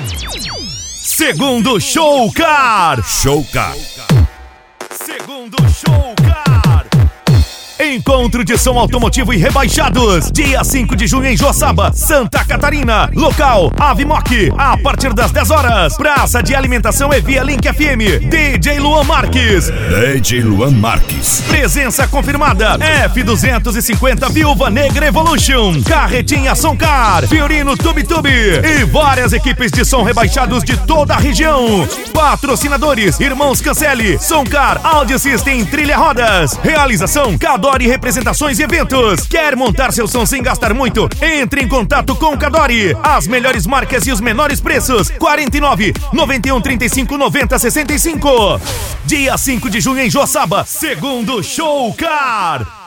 Segundo Show Car. Segundo Show Car. Encontro de som automotivo e rebaixados. Dia 5 de junho em Joaçaba, Santa Catarina. Local, Avimoc, a partir das 10 horas. Praça de alimentação é via Link FM. DJ Luan Marques. Presença confirmada. F250 Viúva Negra Evolution. Carretinha Soncar. Fiorino Tube e várias equipes de som rebaixados de toda a região. Patrocinadores: Irmãos Cancele, Soncar, Audio System, Trilha Rodas. Realização: Cadore Representações e Eventos. Quer montar seu som sem gastar muito? Entre em contato com Cadore. As melhores marcas e os menores preços. 49 91 35 90 65. Dia 5 de junho em Joaçaba, Segundo Show Car.